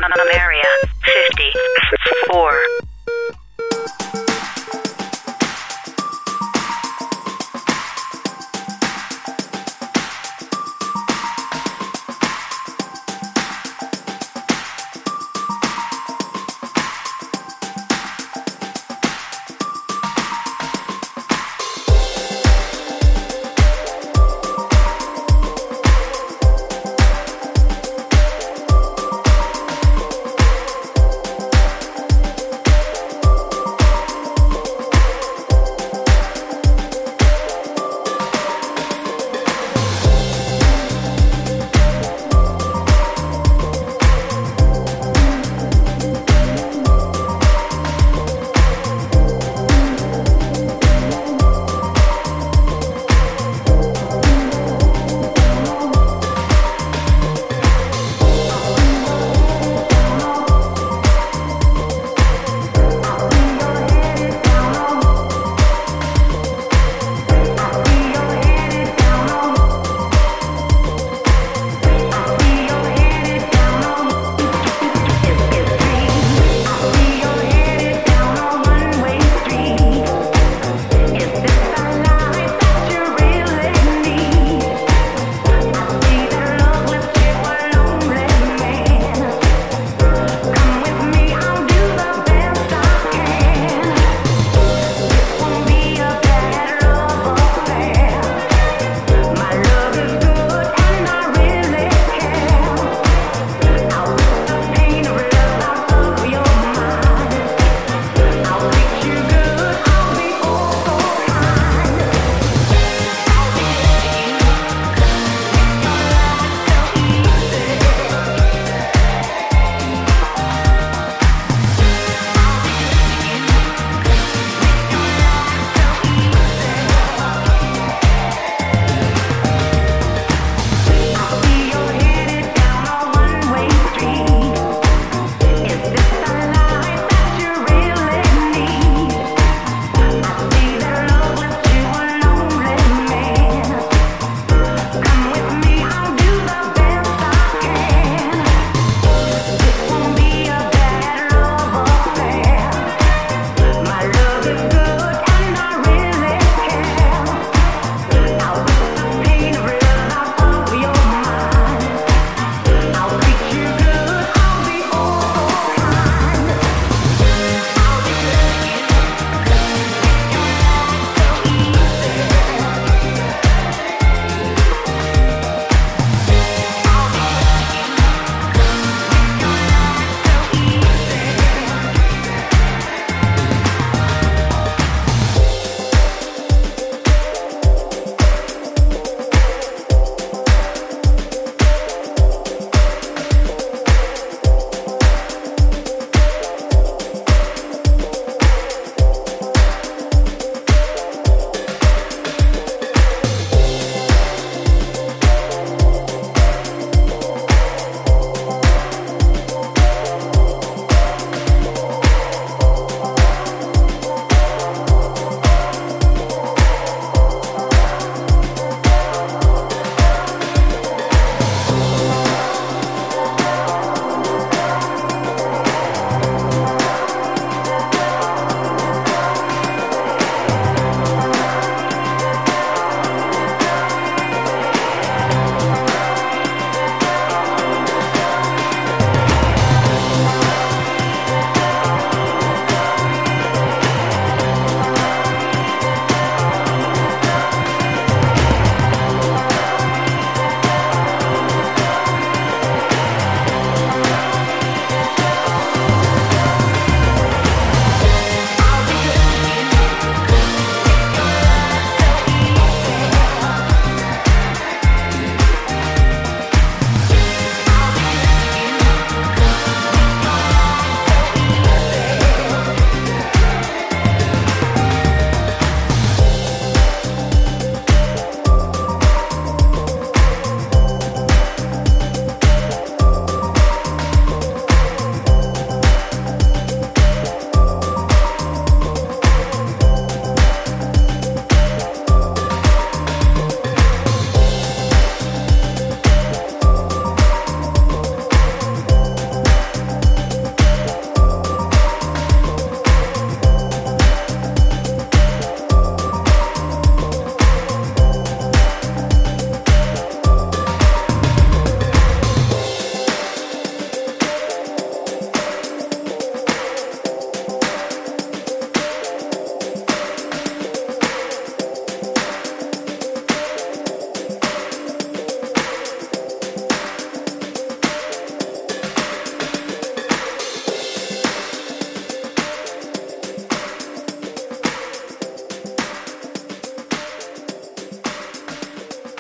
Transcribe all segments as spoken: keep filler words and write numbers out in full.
Area fifty-four.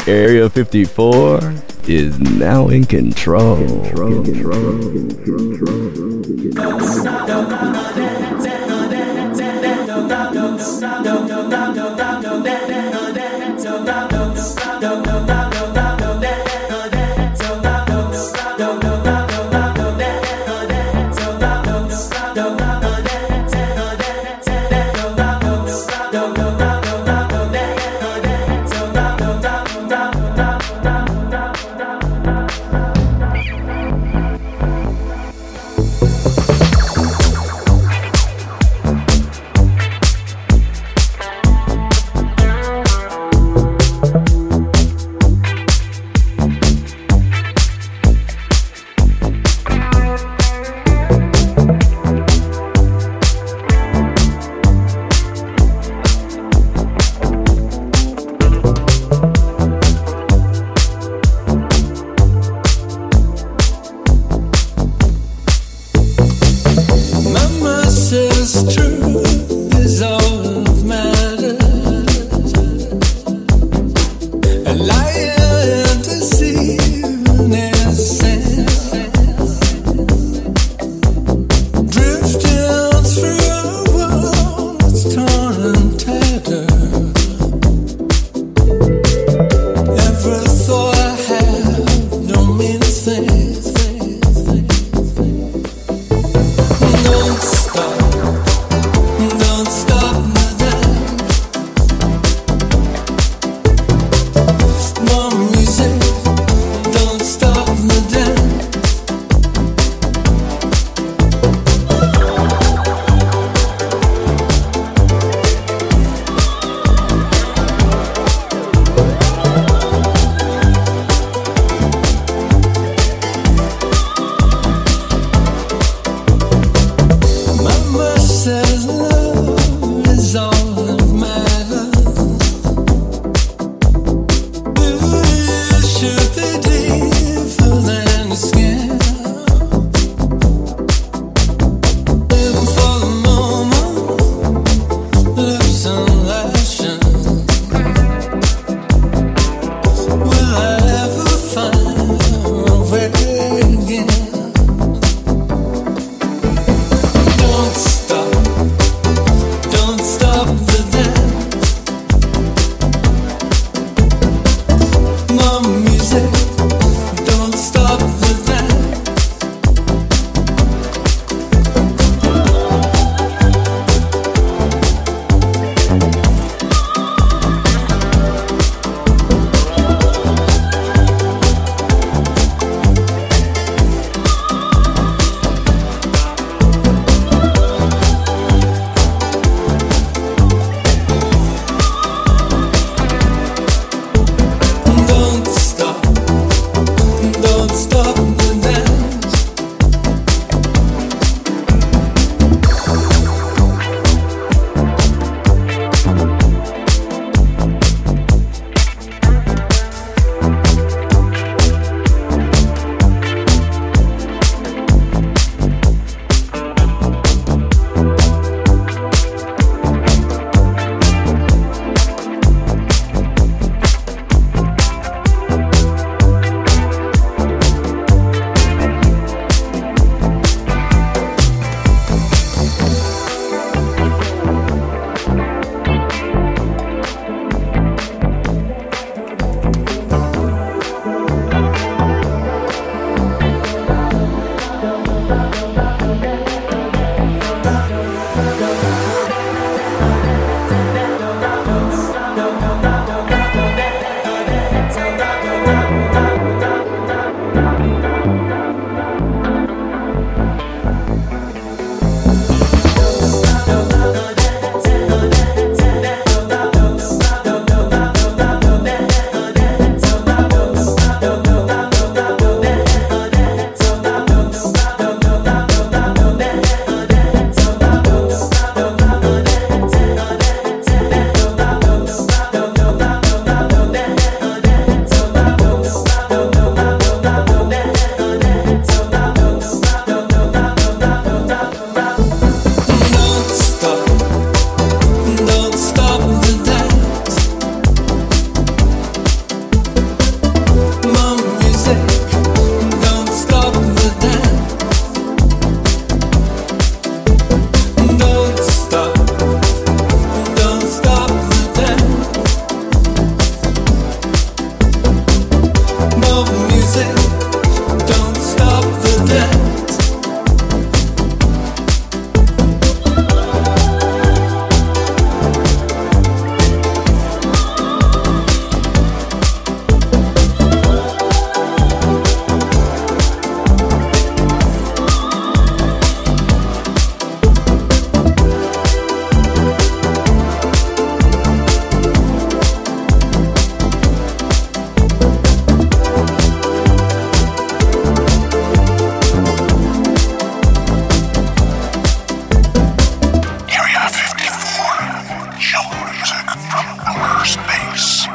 Area fifty-four is now in control. control, from outer space.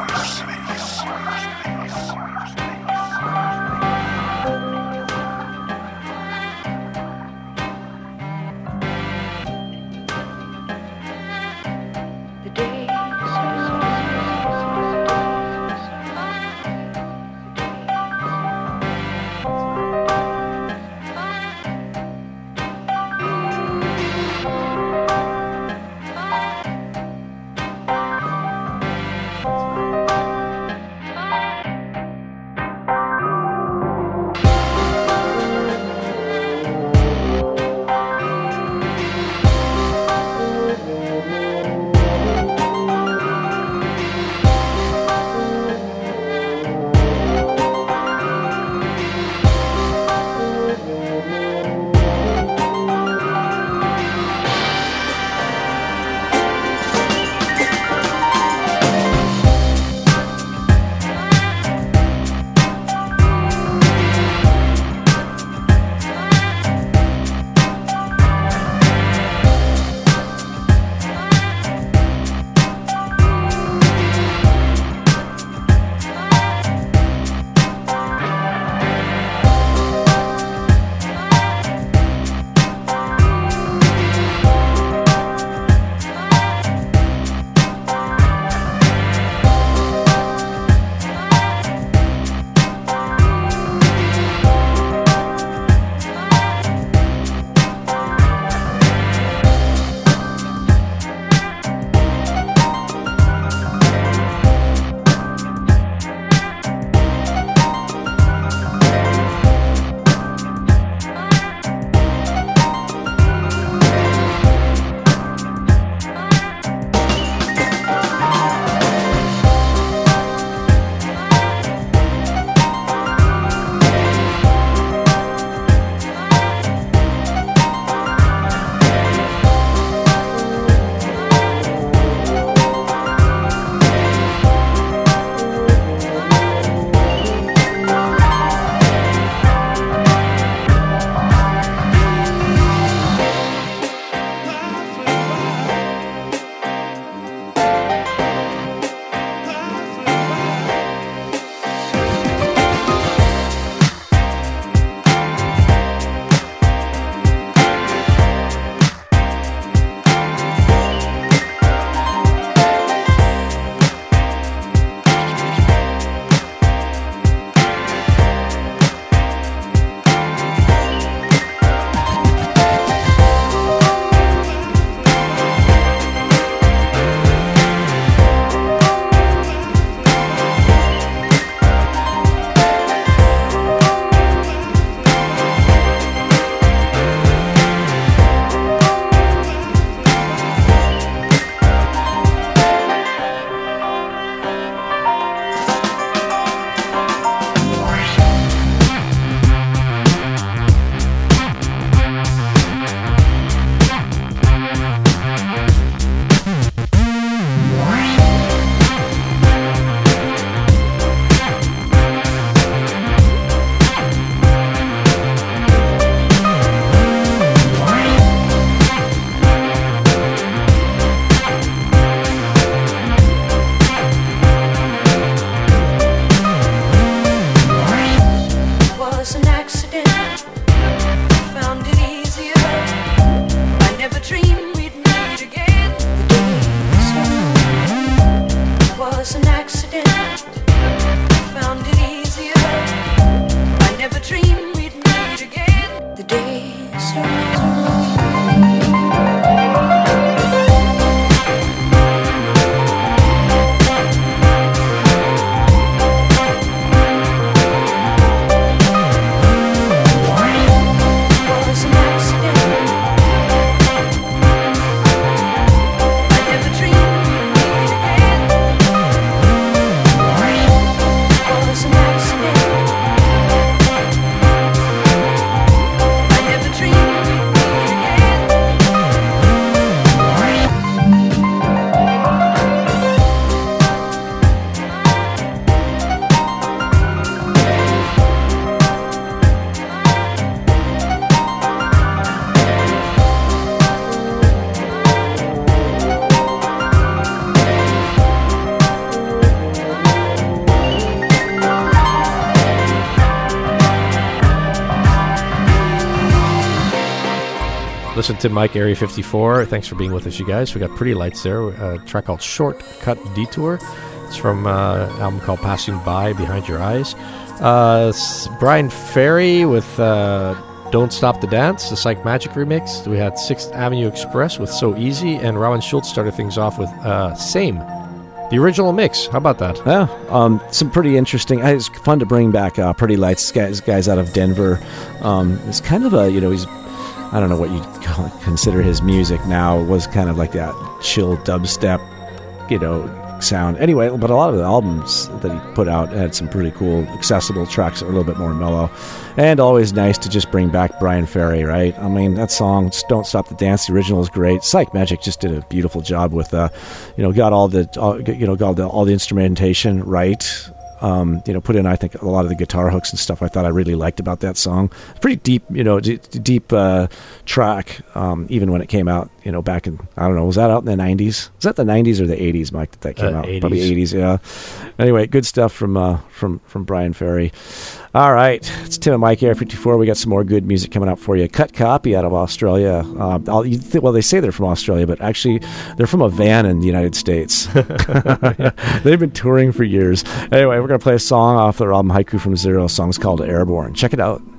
listen to Mike Area fifty-four. Thanks for being with us, you guys. We got Pretty Lights there, a track called Shortcut Detour. It's from uh, an album called Passing By, Behind Your Eyes. Uh, Brian Ferry with uh, Don't Stop the Dance, the Psych Magic remix. We had Sixth Avenue Express with So Easy, and Robin Schultz started things off with uh, Same, the original mix. How about that? Yeah, um, some pretty interesting. It's fun to bring back uh, Pretty Lights, guys, guys out of Denver. Um, it's kind of a, you know, he's, I don't know what you'd call, consider his music now. It was kind of like that chill dubstep, you know, sound. Anyway, but a lot of the albums that he put out had some pretty cool, accessible tracks that were a little bit more mellow. And always nice to just bring back Brian Ferry, right? I mean, that song, Don't Stop the Dance, the original is great. Psych Magic just did a beautiful job with, uh, you know, got all the, all, you know, got the, all the instrumentation right. Um, you know, put in, I think, a lot of the guitar hooks and stuff I thought I really liked about that song. Pretty deep, you know, d- deep uh, track, um, even when it came out, you know, back in, I don't know, was that out in the nineties? Was that the nineties or the eighties, Mike, that that came uh, out? eighties. Probably eighties, yeah. Anyway, good stuff from uh, from from Brian Ferry. All right, it's Tim and Mike Air fifty-four. We got some more good music coming up for you. Cut Copy out of Australia. Uh, I'll, you th- well, they say they're from Australia, but actually they're from a van in the United States. They've been touring for years. Anyway, we're going to play a song off their album Haiku from Zero. The song's called Airborne. Check it out.